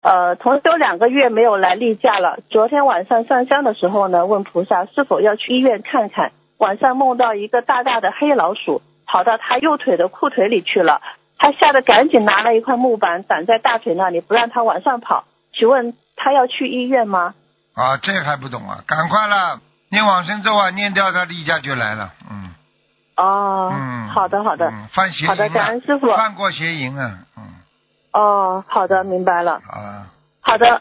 同修2个月没有来例假了。昨天晚上上香的时候呢，问菩萨是否要去医院看看。晚上梦到一个大大的黑老鼠跑到他右腿的裤腿里去了，他吓得赶紧拿了一块木板挡在大腿那里，不让他往上跑。请问他要去医院吗？ 啊，这还不懂啊？赶快了，念往生咒啊，念掉他例假就来了。 好的好的， 犯邪淫了， 好的，感恩师傅。 犯过邪淫啊。 好的，明白了。 好了。 好的。